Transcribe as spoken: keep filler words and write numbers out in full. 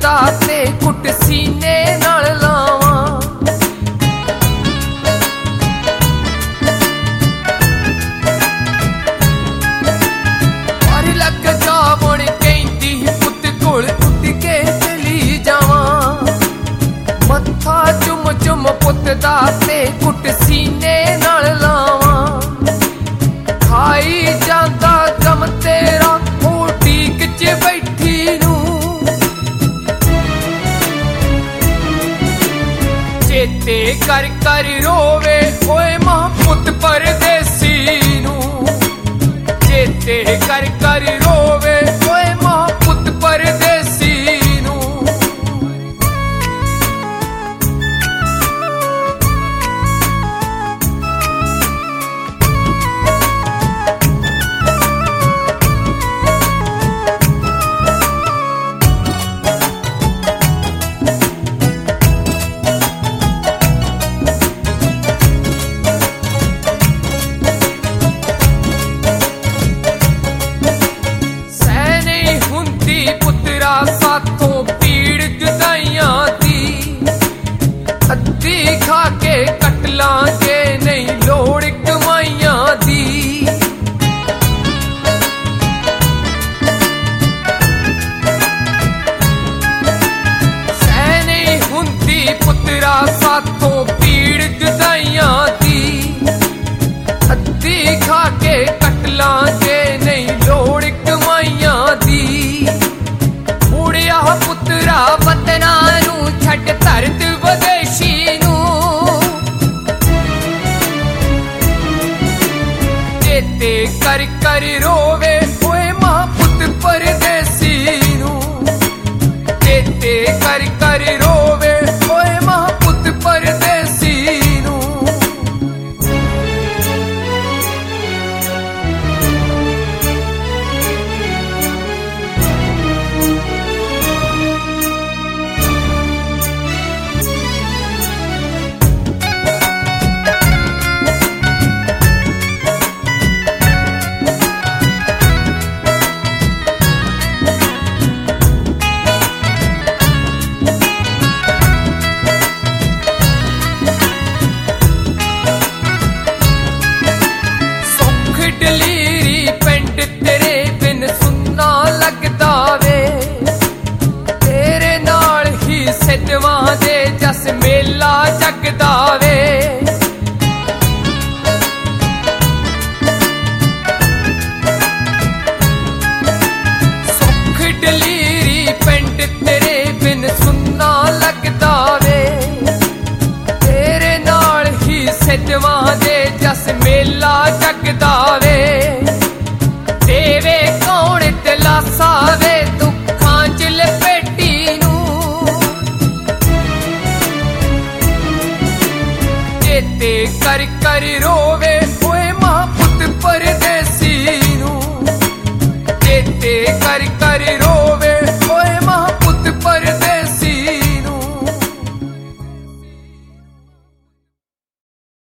पुत्तरा ते कुट सीने नाल लावां। पर लग जा मुड़ कहंदी पुत कोल उठ के चली जावां। मत्था चुम चुम पुत दा ते कुट सीने नाल लावां। खाई जांदा गम तेरा टीक च बैठी नू। चेते कर कर रोवे ओए मां पुत परदेसी नू। चेते कर कर रोवे ओए मां पुत परदेसी नू। साथों पीड़ जुदाइयां दी अद्धी खा के कट लांगे नहीं लोड़ कमाइयां दी। सह नहीं हुंदी पुत्रा साथों पीड़ जुदाइयां दी अद्धी खा के कट लांगे नहीं लोड़ कमाइयां दी। पुत्रा वतना नू छट धरत विदेशी नू। चेते कर कर रोवे ओए मां पुत परदेसी नू। चेते कर कर रोवे ओए मां पुत परदेसी नू। डलीरी पिंड तेरे बिन सुन्ना लगदा वे। तेरे नाल ही सिद्धवां दे जस मेला जगदा वे। सुख डलीरी पिंड तेरे बिन सुन्ना लगदा वे। तेरे नाल ही सिद्धवां दे जस मेला जगदा वे। देवे कौन दिलासा वे दुखां च लपेटी नू। चेते कर कर रो